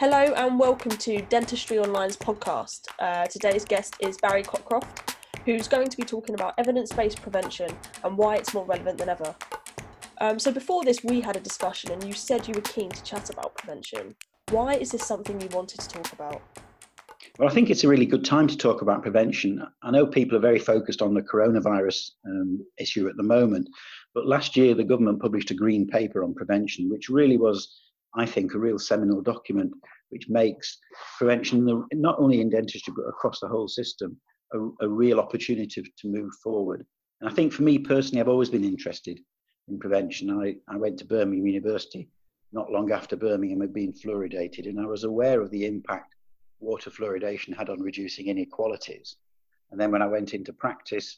Hello and welcome to Dentistry Online's podcast. Today's guest is Barry Cockcroft, who's going to be talking about evidence-based prevention and why it's more relevant than ever. So before this, we had a discussion and you said you were keen to chat about prevention. Why is this something you wanted to talk about? Well, I think it's a really good time to talk about prevention. I know people are very focused on the coronavirus issue at the moment, but last year the government published a green paper on prevention, which really was, I think, a real seminal document which makes prevention, not only in dentistry but across the whole system, a real opportunity to move forward. And I think for me personally, I've always been interested in prevention. I went to Birmingham University not long after Birmingham had been fluoridated, and I was aware of the impact water fluoridation had on reducing inequalities. And then when I went into practice,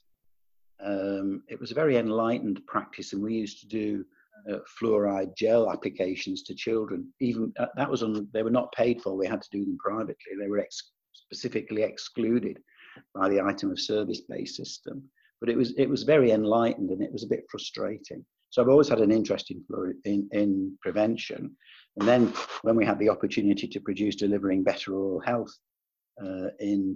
it was a very enlightened practice, and we used to do fluoride gel applications to children. Even that was they were not paid for. We had to do them privately. They were specifically excluded by the item of service-based system. But it was very enlightened, and it was a bit frustrating. So I've always had an interest in prevention. And then when we had the opportunity to produce Delivering Better Oral Health in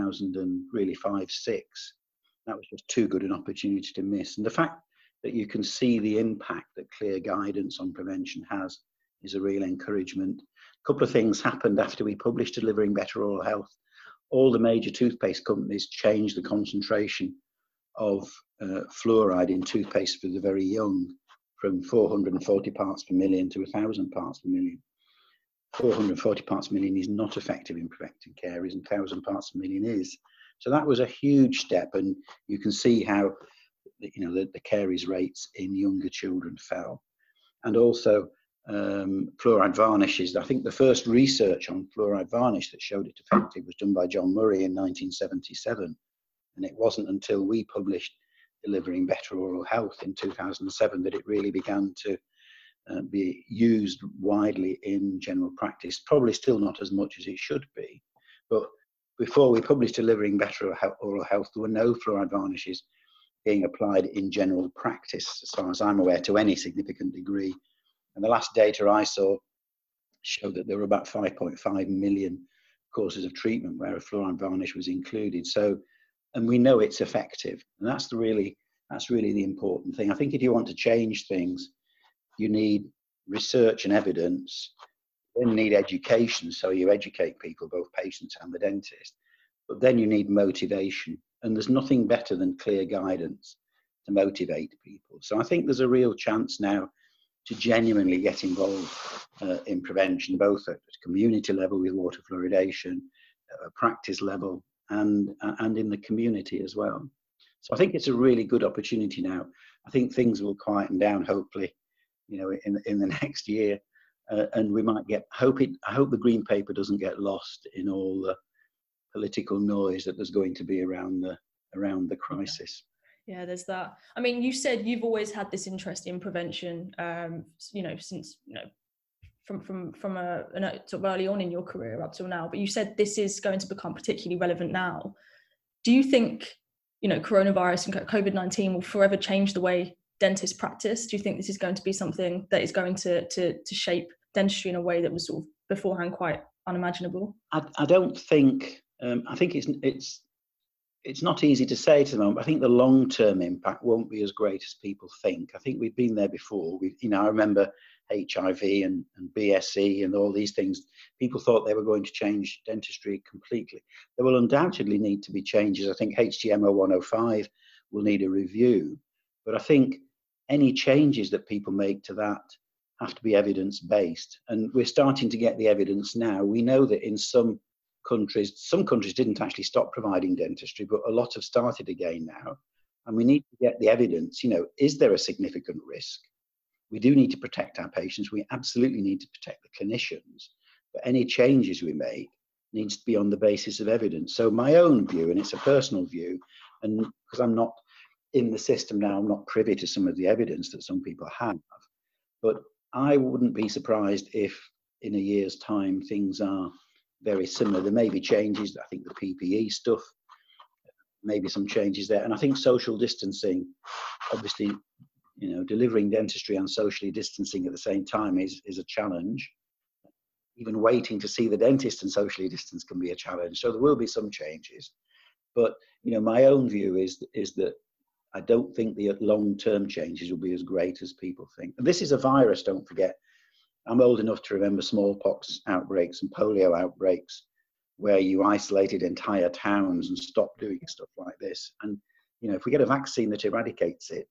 2005-06, that was just too good an opportunity to miss. And the fact that you can see the impact that clear guidance on prevention has is a real encouragement. A couple of things happened after we published Delivering Better Oral Health. All the major toothpaste companies changed the concentration of fluoride in toothpaste for the very young from 440 parts per million to 1,000 parts per million. 440 parts per million is not effective in preventing caries, and 1,000 parts per million is. So that was a huge step, and you can see how the caries rates in younger children fell. And also fluoride varnishes. I think the first research on fluoride varnish that showed it effective was done by John Murray in 1977. And it wasn't until we published Delivering Better Oral Health in 2007 that it really began to be used widely in general practice. Probably still not as much as it should be. But before we published Delivering Better Oral Health, there were no fluoride varnishes being applied in general practice, as far as I'm aware, to any significant degree. And the last data I saw showed that there were about 5.5 million courses of treatment where a fluoride varnish was included. So, and we know it's effective, and that's really the important thing. I think if you want to change things, you need research and evidence. Then you need education, so you educate people, both patients and the dentist. But then you need motivation, and there's nothing better than clear guidance to motivate people. So I think there's a real chance now to genuinely get involved in prevention, both at community level with water fluoridation, practice level, and in the community as well. So I think it's a really good opportunity now. I think things will quieten down, hopefully, in the next year, and we might I hope the green paper doesn't get lost in all the political noise that there's going to be around the crisis. Yeah, there's that. I mean, you said you've always had this interest in prevention, since from sort of early on in your career up till now. But you said this is going to become particularly relevant now. Do you think, coronavirus and COVID-19 will forever change the way dentists practice? Do you think this is going to be something that is going to shape dentistry in a way that was sort of beforehand quite unimaginable? I don't think. I think it's not easy to say to the moment. I think the long-term impact won't be as great as people think. I think we've been there before. I remember HIV and BSE and all these things. People thought they were going to change dentistry completely. There will undoubtedly need to be changes. I think HTMO 105 will need a review. But I think any changes that people make to that have to be evidence-based. And we're starting to get the evidence now. We know that in some countries didn't actually stop providing dentistry, but a lot have started again now. And we need to get the evidence. Is there a significant risk? We do need to protect our patients. We absolutely need to protect the clinicians. But any changes we make needs to be on the basis of evidence. So my own view, and it's a personal view, and because I'm not in the system now, I'm not privy to some of the evidence that some people have, but I wouldn't be surprised if in a year's time things are very similar. There may be changes. I think the PPE stuff, maybe some changes there. And I think social distancing, obviously, delivering dentistry and socially distancing at the same time is a challenge. even waiting to see the dentist and socially distance can be a challenge. So there will be some changes. But, my own view is that I don't think the long-term changes will be as great as people think. And this is a virus, don't forget. I'm old enough to remember smallpox outbreaks and polio outbreaks where you isolated entire towns and stopped doing stuff like this. And, if we get a vaccine that eradicates it,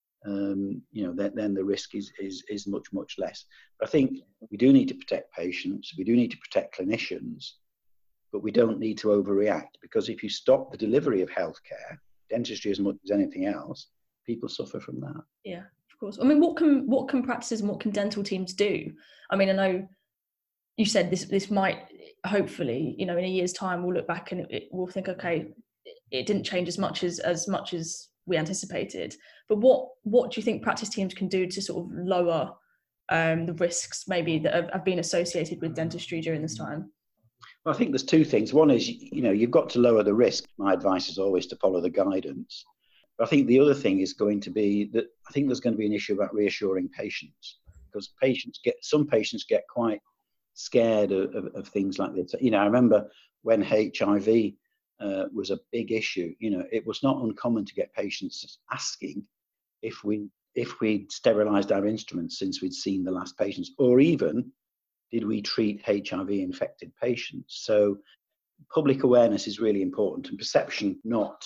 then the risk is much, much less. But I think we do need to protect patients. We do need to protect clinicians, but we don't need to overreact, because if you stop the delivery of healthcare, dentistry as much as anything else, people suffer from that. Yeah, of course. I mean, what can practices and what can dental teams do? I mean, I know you said this might, hopefully, in a year's time, we'll look back and we'll think, okay, it didn't change as much as we anticipated. But what do you think practice teams can do to sort of lower the risks maybe that have been associated with dentistry during this time? Well, I think there's two things. One is, you've got to lower the risk. My advice is always to follow the guidance. But I think the other thing is going to be that I think there's going to be an issue about reassuring patients, because some patients get quite scared of things like this. I remember when HIV was a big issue, it was not uncommon to get patients asking if we'd sterilized our instruments since we'd seen the last patients, or even did we treat HIV infected patients. So public awareness is really important, and perception, not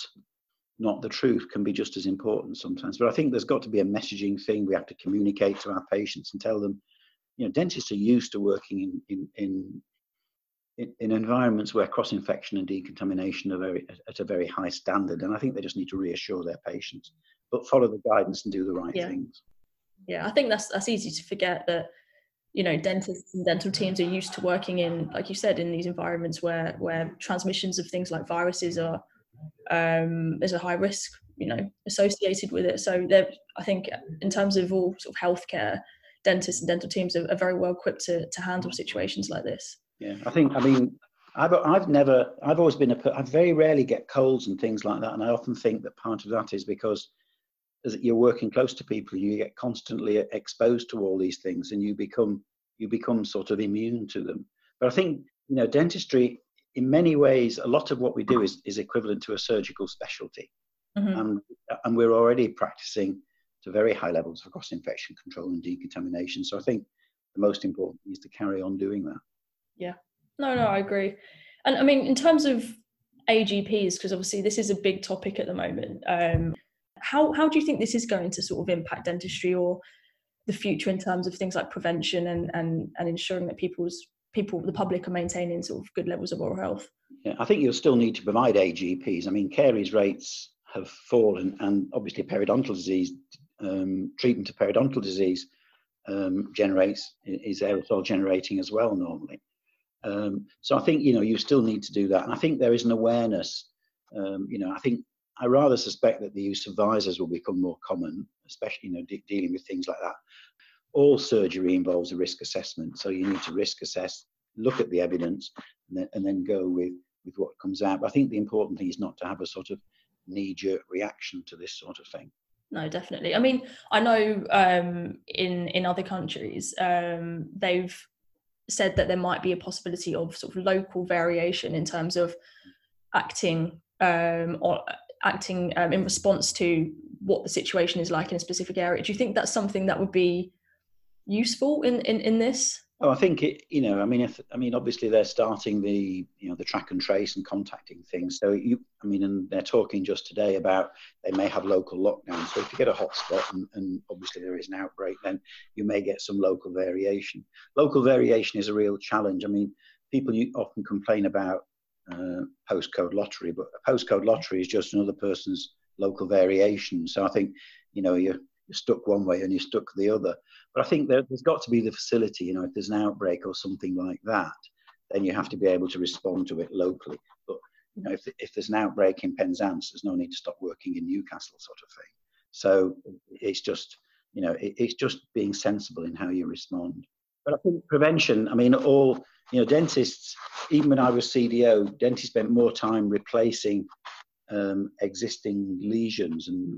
the truth, can be just as important sometimes. But I think there's got to be a messaging thing. We have to communicate to our patients and tell them, dentists are used to working in environments where cross-infection and decontamination are at a very high standard. And I think they just need to reassure their patients, but follow the guidance and do the right things. Yeah, I think that's easy to forget, that dentists and dental teams are used to working in, like you said, in these environments where transmissions of things like viruses are, there's a high risk, associated with it. So I think in terms of all sort of healthcare, dentists and dental teams are very well equipped to handle situations like this. Yeah, I very rarely get colds and things like that. And I often think that part of that is because as you're working close to people, you get constantly exposed to all these things, and you become sort of immune to them. But I think, dentistry, in many ways, a lot of what we do is equivalent to a surgical specialty. Mm-hmm. And we're already practicing to very high levels of cross-infection control and decontamination. So I think the most important thing is to carry on doing that. Yeah, no, I agree. And I mean, in terms of AGPs, because obviously this is a big topic at the moment, how do you think this is going to sort of impact dentistry or the future in terms of things like prevention and ensuring that the public are maintaining sort of good levels of oral health? Yeah, I think you'll still need to provide AGPs. I mean, caries rates have fallen, and obviously periodontal disease, treatment of periodontal disease is aerosol generating as well normally. So I think, you still need to do that. And I think there is an awareness, I rather suspect that the use of visors will become more common, especially, dealing with things like that. All surgery involves a risk assessment. So you need to risk assess, look at the evidence, and then go with what comes out. But I think the important thing is not to have a sort of knee-jerk reaction to this sort of thing. No, definitely. I mean, I know in other countries, they've said that there might be a possibility of sort of local variation in terms of acting in response to what the situation is like in a specific area. Do you think that's something that would be useful in this? Oh, I think obviously they're starting the track and trace and contacting things. So and they're talking just today about they may have local lockdowns. So if you get a hotspot and obviously there is an outbreak, then you may get some local variation. Local variation is a real challenge. I mean, people often complain about postcode lottery, but a postcode lottery is just another person's local variation. So I think, you're stuck one way and you're stuck the other. But I think there's got to be the facility, if there's an outbreak or something like that, then you have to be able to respond to it locally. But, if there's an outbreak in Penzance, there's no need to stop working in Newcastle, sort of thing. So it's just, it's just being sensible in how you respond. But I think prevention, dentists, even when I was CDO, dentists spent more time replacing existing lesions and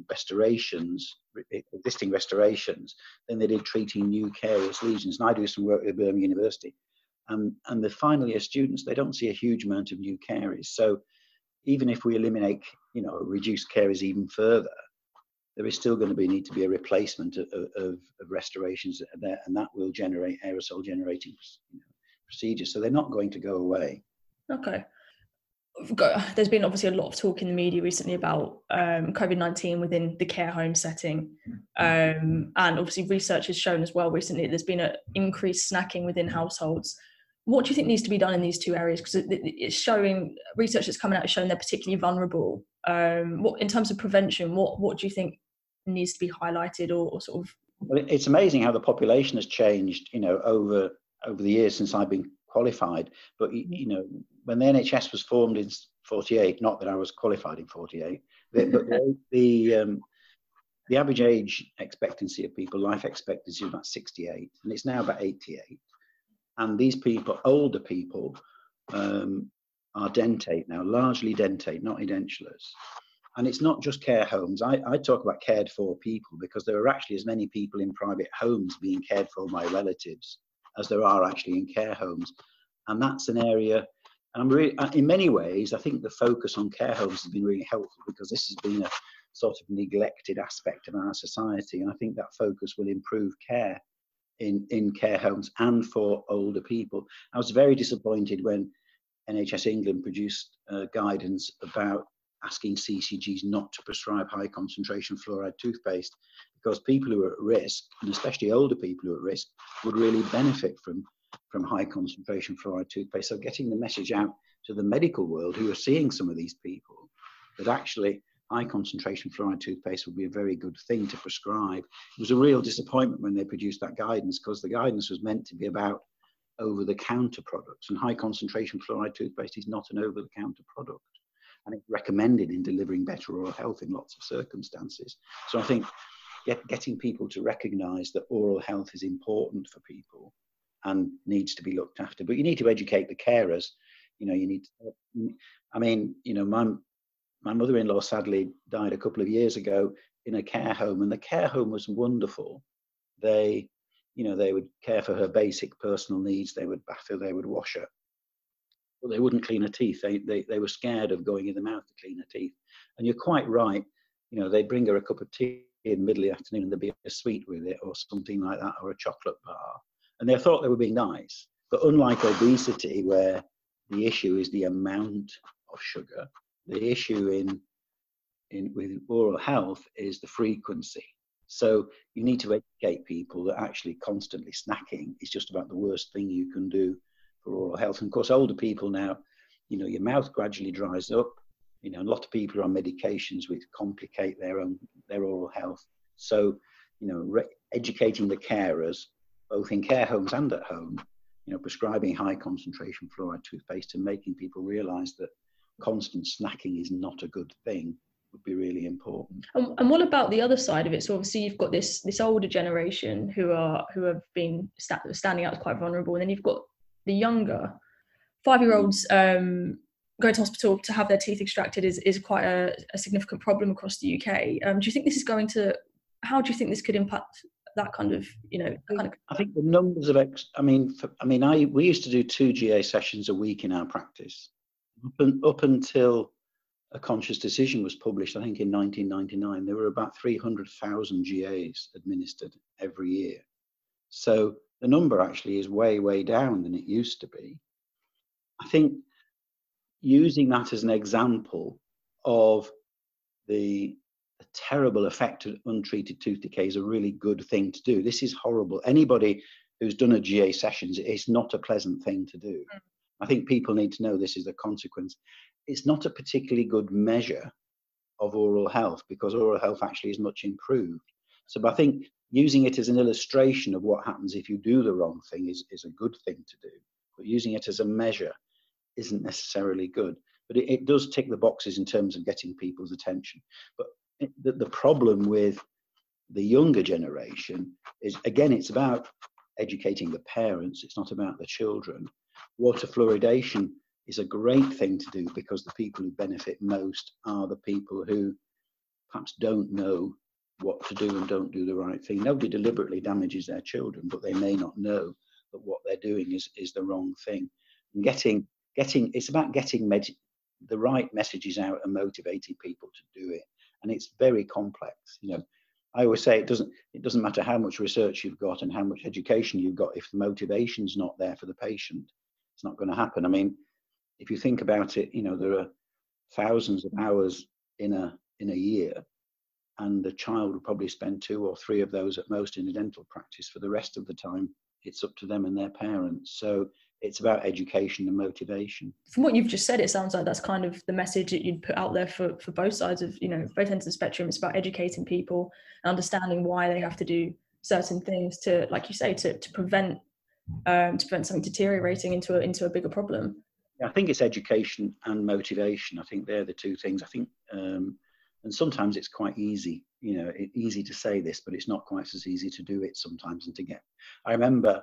existing restorations than they did treating new carious lesions. And I do some work with Birmingham University, And the final year students, they don't see a huge amount of new caries. So even if we eliminate, reduce caries even further, there is still going to need to be a replacement of restorations there, and that will generate aerosol generating procedures. So they're not going to go away. Okay. There's been obviously a lot of talk in the media recently about COVID-19 within the care home setting. And obviously research has shown as well recently there's been an increased snacking within households. What do you think needs to be done in these two areas? Because it's showing, research that's coming out is showing they're particularly vulnerable. What in terms of prevention, what do you think needs to be highlighted or sort of? Well, it's amazing how the population has changed, over the years since I've been qualified. But when the NHS was formed in 48, not that I was qualified in 48, but the average age expectancy of people, life expectancy, is about 68, and it's now about 88. And these people, older people, are dentate now, largely dentate, not edentulous. And it's not just care homes. I talk about cared for people because there are actually as many people in private homes being cared for by relatives as there are actually in care homes. And that's an area, and I'm really, in many ways, I think the focus on care homes has been really helpful because this has been a sort of neglected aspect of our society. And I think that focus will improve care in care homes and for older people. I was very disappointed when NHS England produced guidance about asking CCGs not to prescribe high concentration fluoride toothpaste, because people who are at risk, and especially older people who are at risk, would really benefit from high concentration fluoride toothpaste. So getting the message out to the medical world who are seeing some of these people that actually high concentration fluoride toothpaste would be a very good thing to prescribe. It was a real disappointment when they produced that guidance, because the guidance was meant to be about over-the-counter products, and high concentration fluoride toothpaste is not an over-the-counter product, and it's recommended in delivering better oral health in lots of circumstances. So I think getting people to recognize that oral health is important for people and needs to be looked after, but you need to educate the carers. You need to, my mother-in-law sadly died a couple of years ago in a care home, and the care home was wonderful. They would care for her basic personal needs. They would bath her, they would wash her, but they wouldn't clean her teeth. They were scared of going in the mouth to clean her teeth. And you're quite right. They'd bring her a cup of tea in the middle of the afternoon and there'd be a sweet with it or something like that, or a chocolate bar. And they thought they were being nice. But unlike obesity, where the issue is the amount of sugar, the issue with oral health is the frequency. So you need to educate people that actually constantly snacking is just about the worst thing you can do for oral health. And of course, older people now, your mouth gradually dries up. A lot of people are on medications which complicate their oral health. So, educating the carers, both in care homes and at home, prescribing high concentration fluoride toothpaste and making people realize that constant snacking is not a good thing would be really important. And what about the other side of it? So obviously you've got this older generation who have been standing out as quite vulnerable, and then you've got the younger 5-year-olds going to hospital to have their teeth extracted is quite a significant problem across the UK. Do you think this is how do you think this could impact that kind of, I think the numbers of we used to do 2 GA sessions a week in our practice up until a conscious decision was published, I think in 1999. There were about 300,000 GAs administered every year. So the number actually is way, way down than it used to be. I think using that as an example of the terrible effect of untreated tooth decay is a really good thing to do. This is horrible. Anybody who's done a GA sessions, it's not a pleasant thing to do. I think people need to know this is a consequence. It's not a particularly good measure of oral health, because oral health actually is much improved. So I think using it as an illustration of what happens if you do the wrong thing is a good thing to do. But using it as a measure isn't necessarily good. But it does tick the boxes in terms of getting people's attention. But the problem with the younger generation is, again, it's about educating the parents. It's not about the children. Water fluoridation is a great thing to do, because the people who benefit most are the people who perhaps don't know what to do and don't do the right thing. Nobody deliberately damages their children, but they may not know that what they're doing is the wrong thing. And getting it's about getting the right messages out and motivating people to do it. And it's very complex. I always say it doesn't matter how much research you've got and how much education you've got, if the motivation's not there for the patient, it's not going to happen. I mean, if you think about it, there are thousands of hours in a year, and the child will probably spend 2 or 3 of those at most in a dental practice. For the rest of the time, it's up to them and their parents. So it's about education and motivation. From what you've just said, it sounds like that's kind of the message that you'd put out there for both sides of, both ends of the spectrum. It's about educating people, understanding why they have to do certain things to, like you say, to prevent something deteriorating into a bigger problem. I think it's education and motivation. I think they're the two things. I think, and sometimes it's quite easy, it's easy to say this, but it's not quite as easy to do it sometimes and to get. I remember,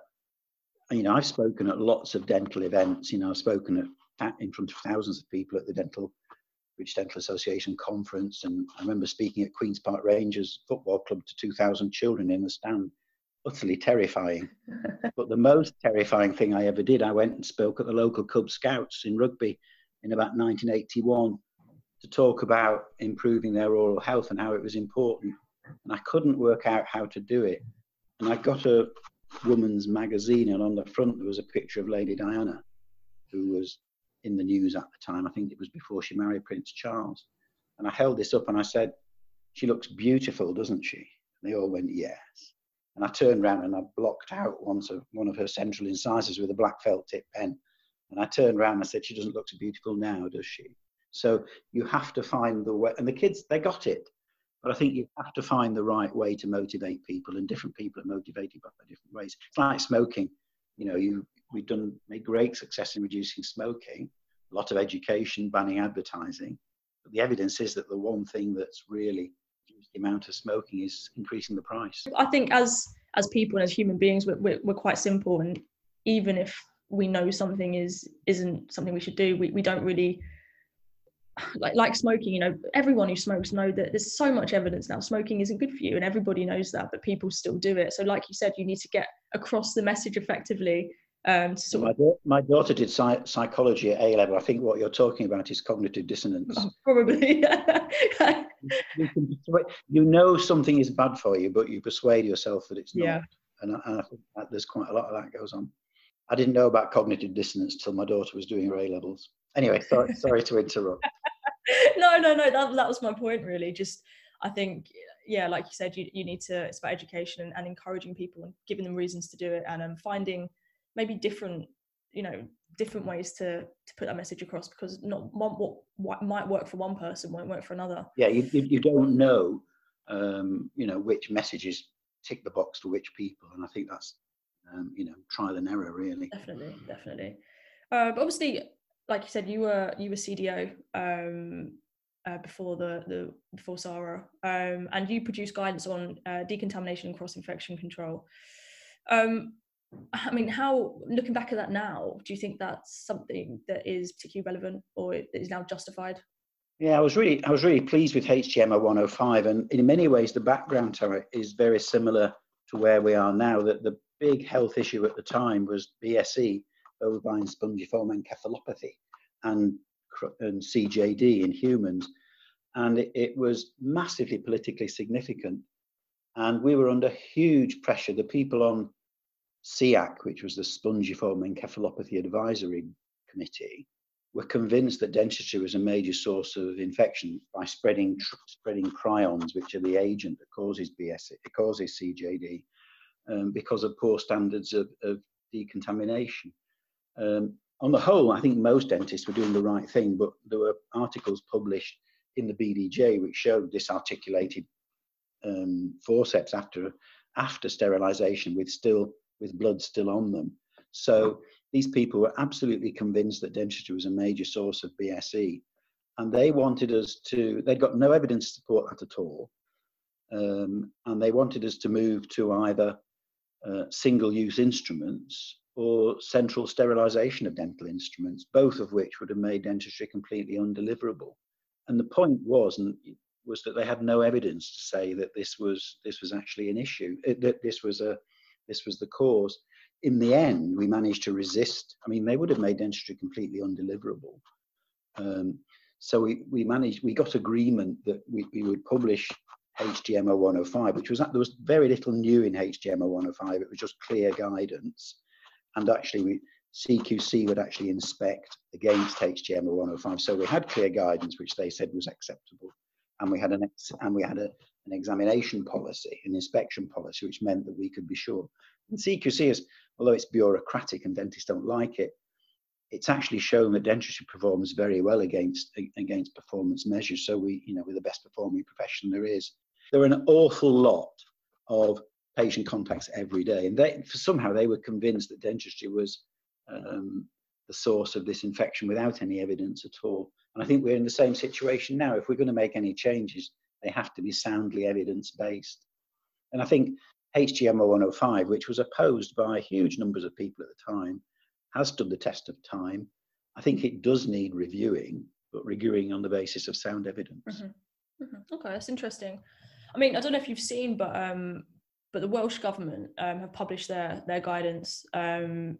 I've spoken at lots of dental events. I've spoken in front of thousands of people at the British Dental Association conference, and I remember speaking at Queen's Park Rangers Football Club to 2,000 children in the stand. Utterly terrifying. But the most terrifying thing I ever did, I went and spoke at the local Cub Scouts in Rugby in about 1981 to talk about improving their oral health and how it was important. And I couldn't work out how to do it. And I got a woman's magazine, and on the front there was a picture of Lady Diana, who was in the news at the time. I think it was before she married Prince Charles. And I held this up and I said, "She looks beautiful, doesn't she?" And they all went, "Yes." And I turned around and I blocked out one of her central incisors with a black felt tip pen. And I turned around and I said, "She doesn't look so beautiful now, does she?" So you have to find the way, and the kids, they got it. But I think you have to find the right way to motivate people, and different people are motivated by different ways. It's like smoking. We've made great success in reducing smoking, a lot of education, banning advertising. But the evidence is that the one thing that's really the amount of smoking is increasing the price. I think as people and as human beings, we're quite simple, and even if we know something isn't something we should do, we don't really like smoking. Everyone who smokes know that there's so much evidence now smoking isn't good for you, and everybody knows that, but people still do it. So like you said, you need to get across the message effectively. My daughter did psychology at A level. I think what you're talking about is cognitive dissonance. Oh, probably. Something is bad for you, but you persuade yourself that it's not. Yeah. And I think that there's quite a lot of that goes on. I didn't know about cognitive dissonance till my daughter was doing her A levels. Anyway, sorry to interrupt. No, that was my point, really. Just, I think, like you said, you need to, it's about education and encouraging people and giving them reasons to do it, and finding maybe different ways to put that message across, because not what might work for one person won't work for another. Yeah, you don't know, which messages tick the box for which people, and I think that's, trial and error, really. Definitely. But obviously, like you said, you were CDO before SARA, and you produced guidance on decontamination and cross-infection control. I mean, how, looking back at that now, do you think that's something that is particularly relevant or is now justified? Yeah, I was really pleased with HGMO 105, and in many ways the background to it is very similar to where we are now. That the big health issue at the time was BSE, bovine spongiform encephalopathy, and CJD in humans, and it was massively politically significant, and we were under huge pressure. The people on SEAC, which was the Spongiform Encephalopathy Advisory Committee, were convinced that dentistry was a major source of infection by spreading prions, which are the agent that causes BSE, it causes CJD, because of poor standards of decontamination. On the whole, I think most dentists were doing the right thing, but there were articles published in the BDJ which showed disarticulated forceps after sterilisation with blood still on them. So these people were absolutely convinced that dentistry was a major source of BSE, and they wanted us to, they'd got no evidence to support that at all, and they wanted us to move to either single-use instruments or central sterilisation of dental instruments, both of which would have made dentistry completely undeliverable. And the point was that they had no evidence to say that this was actually an issue, that this was the cause. in the end, we managed to resist. I mean, they would have made dentistry completely undeliverable. So we got agreement that we would publish HGMO 105, which was, there was very little new in HGMO 105. It was just clear guidance. And actually, CQC would actually inspect against HGMO 105. So we had clear guidance, which they said was acceptable. And we had an examination policy, an inspection policy, which meant that we could be sure. And CQC is, although it's bureaucratic and dentists don't like it, it's actually shown that dentistry performs very well against performance measures. So we're the best performing profession there is. There are an awful lot of patient contacts every day, and somehow they were convinced that dentistry was the source of this infection without any evidence at all. And I think we're in the same situation now. If we're going to make any changes, they have to be soundly evidence-based. And I think HGMO 105, which was opposed by huge numbers of people at the time, has stood the test of time. I think it does need reviewing, but reviewing on the basis of sound evidence. Mm-hmm. Mm-hmm. Okay, that's interesting. I mean, I don't know if you've seen, but the Welsh government have published their guidance in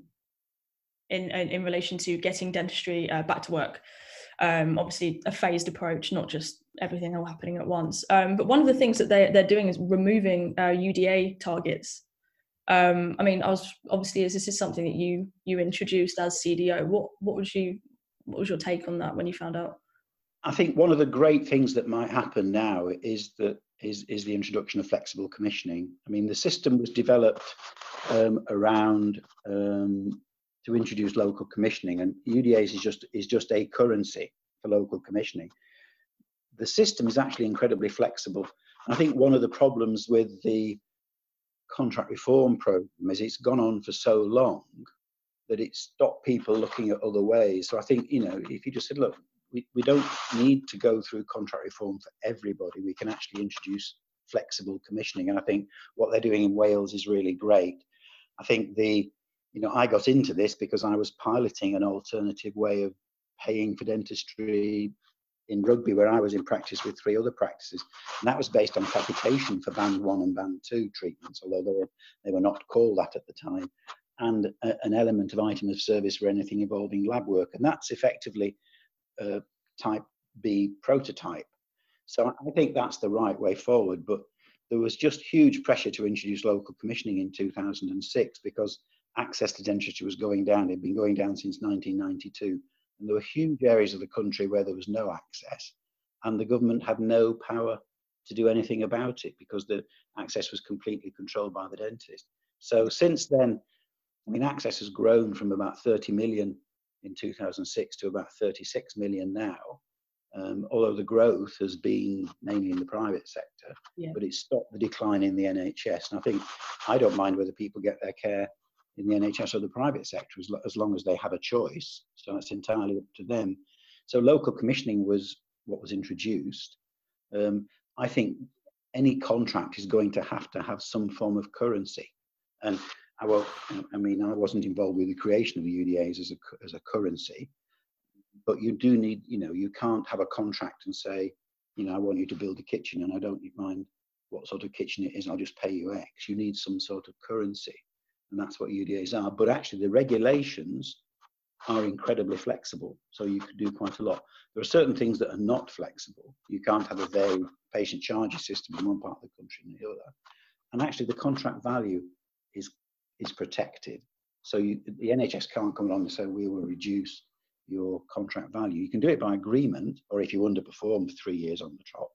relation to getting dentistry back to work. Obviously, a phased approach, not just everything all happening at once. But one of the things that they're doing is removing UDA targets. I mean, obviously, as this is something that you introduced as CDO, what was your take on that when you found out? I think one of the great things that might happen now is the introduction of flexible commissioning. I mean, the system was developed around to introduce local commissioning, and UDAs is just a currency for local commissioning. The system is actually incredibly flexible. I think one of the problems with the contract reform program is it's gone on for so long that it stopped people looking at other ways. So I think, if you just said, look, we don't need to go through contract reform for everybody. We can actually introduce flexible commissioning. And I think what they're doing in Wales is really great. I think I got into this because I was piloting an alternative way of paying for dentistry in Rugby, where I was in practice with 3 other practices. And that was based on capitation for band 1 and band 2 treatments, although they were not called that at the time, and an element of item of service for anything involving lab work. And that's effectively type B prototype. So I think that's the right way forward. But there was just huge pressure to introduce local commissioning in 2006 because access to dentistry was going down. It had been going down since 1992. And there were huge areas of the country where there was no access, and the government had no power to do anything about it because the access was completely controlled by the dentist. So since then, I mean, access has grown from about 30 million in 2006 to about 36 million now, although the growth has been mainly in the private sector, but it's stopped the decline in the NHS. And I think I don't mind whether people get their care in the NHS or the private sector as long as they have a choice. So it's entirely up to them. So local commissioning was what was introduced. I think any contract is going to have some form of currency. And I wasn't involved with the creation of the UDAs as a currency, but you do need, you can't have a contract and say, I want you to build a kitchen and I don't mind what sort of kitchen it is, I'll just pay you X. You need some sort of currency. And that's what UDAs are. But actually the regulations are incredibly flexible. So you could do quite a lot. There are certain things that are not flexible. You can't have a varied patient charges system in one part of the country and the other. And actually the contract value is protected. So the NHS can't come along and say, we will reduce your contract value. You can do it by agreement, or if you underperform for 3 years on the trot.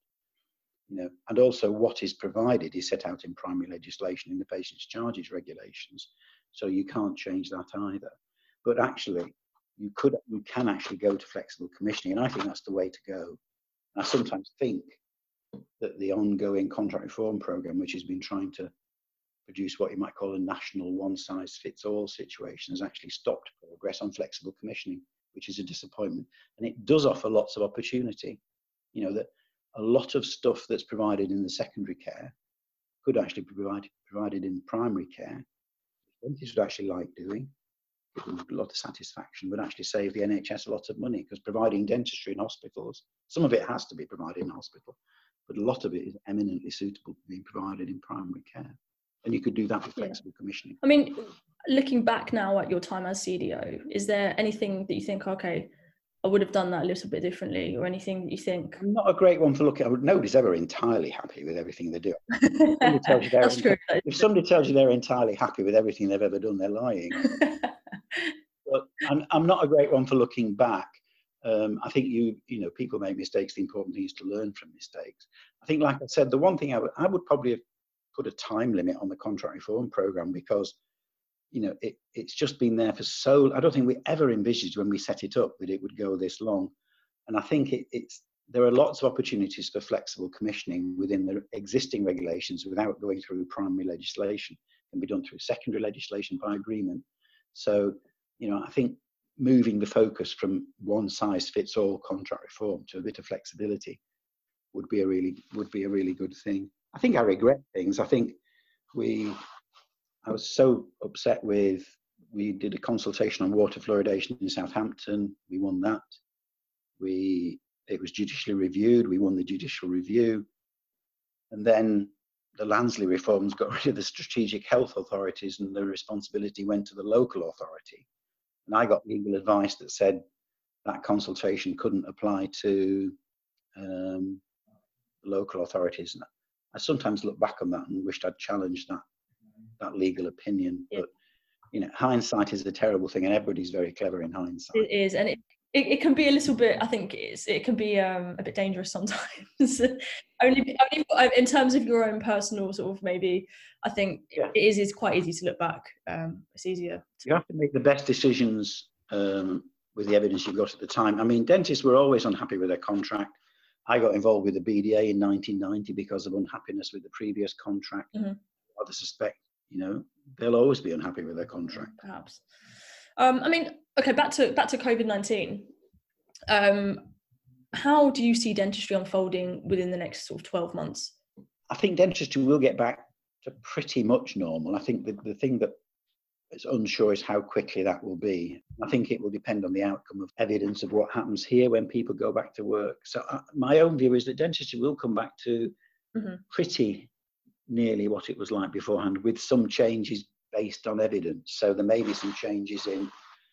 And also what is provided is set out in primary legislation in the patient's charges regulations. So you can't change that either. But actually, you can actually go to flexible commissioning. And I think that's the way to go. And I sometimes think that the ongoing contract reform program, which has been trying to produce what you might call a national one-size-fits-all situation, has actually stopped progress on flexible commissioning, which is a disappointment. And it does offer lots of opportunity. That a lot of stuff that's provided in the secondary care could actually be provided in primary care. Dentists would actually like doing, give them a lot of satisfaction, would actually save the NHS a lot of money, because providing dentistry in hospitals, some of it has to be provided in hospital, but a lot of it is eminently suitable for being provided in primary care. And you could do that with flexible commissioning. I mean, looking back now at your time as CDO, is there anything that you think, okay, I would have done that a little bit differently, or anything that you think? I'm not a great one for looking at. Nobody's ever entirely happy with everything they do. Somebody tells you That's true. If somebody tells you they're entirely happy with everything they've ever done, they're lying. But I'm not a great one for looking back. I think people make mistakes. The important thing is to learn from mistakes. I think, like I said, the one thing I would probably have put a time limit on the contract reform program, because it's just been there for so. I don't think we ever envisaged when we set it up that it would go this long. And I think there are lots of opportunities for flexible commissioning within the existing regulations without going through primary legislation. It can be done through secondary legislation by agreement. So, I think moving the focus from one size fits all contract reform to a bit of flexibility would be a really good thing. I think I regret things. I think I was so upset we did a consultation on water fluoridation in Southampton. We won that. It was judicially reviewed. We won the judicial review. And then the Lansley reforms got rid of the strategic health authorities, and the responsibility went to the local authority. And I got legal advice that said that consultation couldn't apply to local authorities. And I sometimes look back on that and wished I'd challenged that legal opinion. Yeah. But hindsight is a terrible thing, and everybody's very clever in hindsight. It is, and it can be a little bit. I think it can be a bit dangerous sometimes. only in terms of your own personal sort of, maybe. I think it is quite easy to look back. It's easier. You have to make the best decisions with the evidence you've got at the time. I mean, dentists were always unhappy with their contract. I got involved with the BDA in 1990 because of unhappiness with the previous contract. Mm-hmm. I suspect, they'll always be unhappy with their contract. Perhaps. I mean, okay, back to COVID-19. How do you see dentistry unfolding within the next sort of 12 months? I think dentistry will get back to pretty much normal. I think the thing that is unsure is how quickly that will be. I think it will depend on the outcome of evidence of what happens here when people go back to work. So my own view is that dentistry will come back to pretty nearly what it was like beforehand, with some changes based on evidence. So there may be some changes in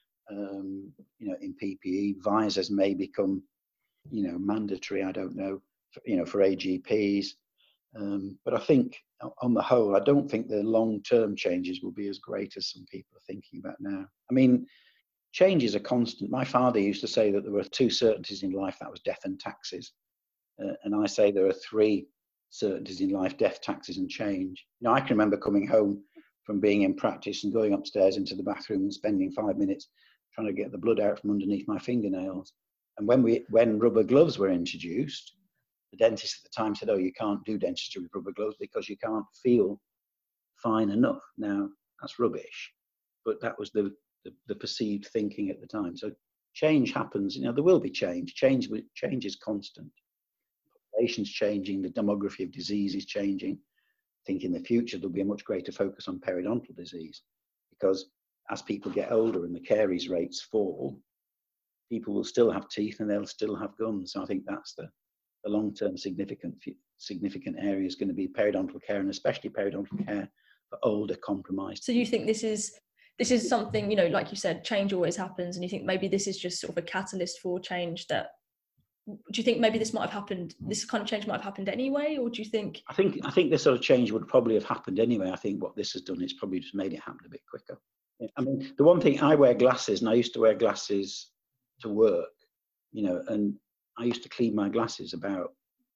PPE. Visors may become, mandatory. I don't know, for AGPs. But I think on the whole, I don't think the long-term changes will be as great as some people are thinking about now. I mean, change is a constant. My father used to say that there were two certainties in life, that was death and taxes. And I say there are three certainties in life: death, taxes, and change. I can remember coming home from being in practice and going upstairs into the bathroom and spending 5 minutes trying to get the blood out from underneath my fingernails. And when rubber gloves were introduced, the dentist at the time said, "Oh, you can't do dentistry with rubber gloves because you can't feel fine enough." Now, that's rubbish, but that was the perceived thinking at the time. So change happens. There will be change. Change is constant. The population's changing. The demography of disease is changing. I think in the future there'll be a much greater focus on periodontal disease, because as people get older and the caries rates fall, people will still have teeth and they'll still have gums. So I think that's the long-term significant area is going to be periodontal care, and especially periodontal care for older, compromised. So you think this is something, like you said, change always happens, and you think maybe this is just sort of a catalyst for change? Do you think maybe this kind of change might have happened anyway, or do you think? I think this sort of change would probably have happened anyway. I think what this has done is probably just made it happen a bit quicker. I mean, the one thing, I wear glasses, and I used to wear glasses to work, and I used to clean my glasses about,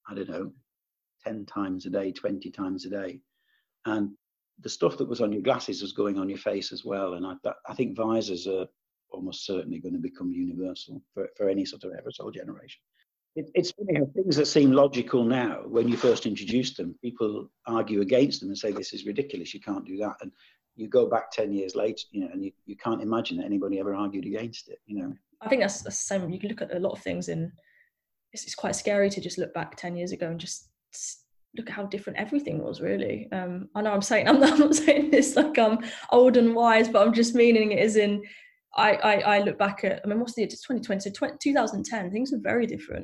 10 times a day, 20 times a day. And the stuff that was on your glasses was going on your face as well. And I think visors are almost certainly going to become universal for any sort of aerosol generation. It's funny how things that seem logical now, when you first introduce them, people argue against them and say, this is ridiculous, you can't do that. And you go back 10 years later, and you can't imagine that anybody ever argued against it, I think that's the same. You can look at a lot of things, and it's quite scary to just look back 10 years ago and just look at how different everything was, really. I know I'm not saying this like I'm old and wise, but I'm just meaning it as in, I look back at, what's the year? It's 2020, 2010, things were very different.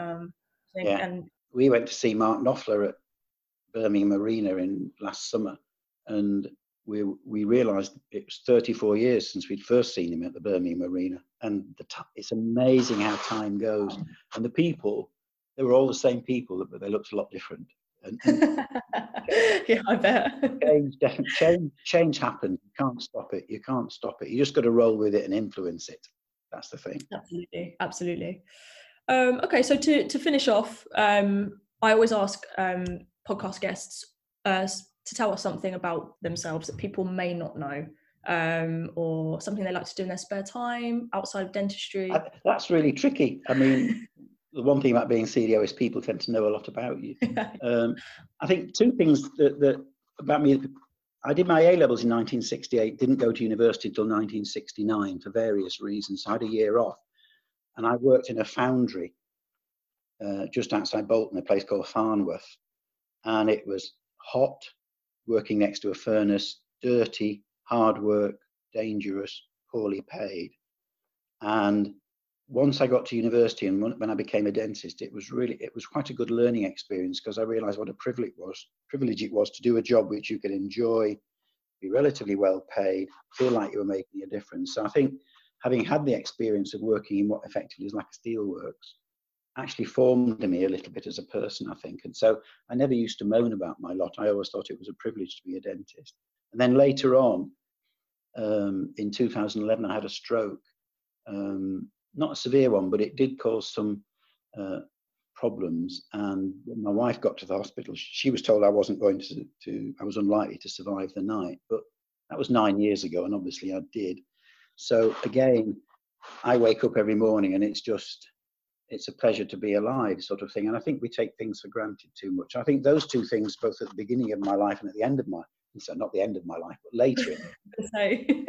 And we went to see Mark Knopfler at Birmingham Arena last summer, and we realised it was 34 years since we'd first seen him at the Birmingham Arena, and it's amazing how time goes. And the people, they were all the same people, but they looked a lot different. And yeah, I bet. Change happens. You can't stop it. You can't stop it. You just got to roll with it and influence it. That's the thing. Absolutely, absolutely. Okay, so to finish off, I always ask podcast guests to tell us something about themselves that people may not know, or something they like to do in their spare time outside of dentistry. That's really tricky. I mean, the one thing about being CDO is people tend to know a lot about you. I think two things that about me. I did my A-levels in 1968, didn't go to university until 1969 for various reasons. So I had a year off, and I worked in a foundry just outside Bolton, a place called Farnworth, and it was hot, working next to a furnace, dirty, hard work, dangerous, poorly paid. And once I got to university and when I became a dentist, it was quite a good learning experience, because I realized what a privilege it was to do a job which you could enjoy, be relatively well paid, feel like you were making a difference. So I think having had the experience of working in what effectively is like a steelworks actually formed me a little bit as a person, I think. And so I never used to moan about my lot. I always thought it was a privilege to be a dentist. And then later on, in 2011, I had a stroke. Not a severe one, but it did cause some problems. And when my wife got to the hospital, she was told I wasn't going I was unlikely to survive the night. But that was 9 years ago, and obviously I did. So again, I wake up every morning and it's a pleasure to be alive, sort of thing. And I think we take things for granted too much. I think those two things, both at the beginning of my life and at the end of my, so not the end of my life, but later in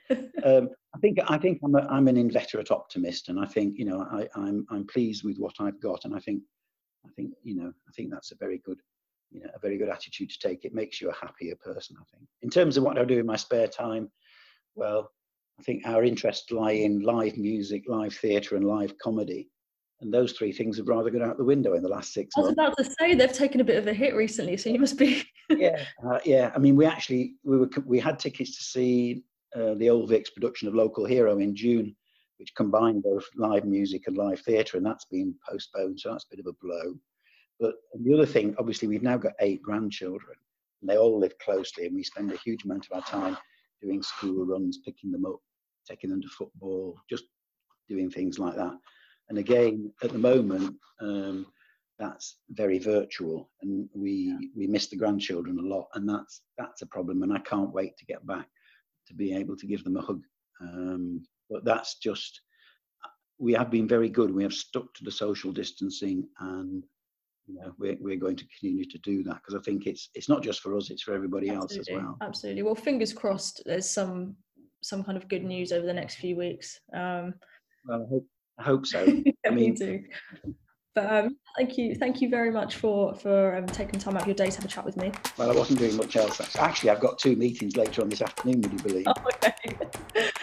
I think I'm an inveterate optimist, and I think, you know, I'm pleased with what I've got, and I think that's a very good attitude to take. It makes you a happier person, I think. In terms of what I do in my spare time, well, I think our interests lie in live music, live theatre, and live comedy. And those three things have rather gone out the window in the last 6 months. I was about to say, they've taken a bit of a hit recently, so you must be. Yeah. I mean, we had tickets to see the Old Vics production of Local Hero in June, which combined both live music and live theatre, and that's been postponed, so that's a bit of a blow. But the other thing, obviously, we've now got 8 grandchildren, and they all live closely, and we spend a huge amount of our time doing school runs, picking them up, taking them to football, just doing things like that. And again, at the moment, that's very virtual, and we miss the grandchildren a lot, and that's a problem. And I can't wait to get back to be able to give them a hug. But that's just, we have been very good. We have stuck to the social distancing, and you know, we're going to continue to do that, because I think it's not just for us; it's for everybody else as well. Absolutely. Well, fingers crossed. There's some kind of good news over the next few weeks. Well, I hope so. Yeah, me too. But thank you very much for taking time out of your day to have a chat with me. Well, I wasn't doing much else. Actually, I've got 2 meetings later on this afternoon, would you believe? Oh, okay.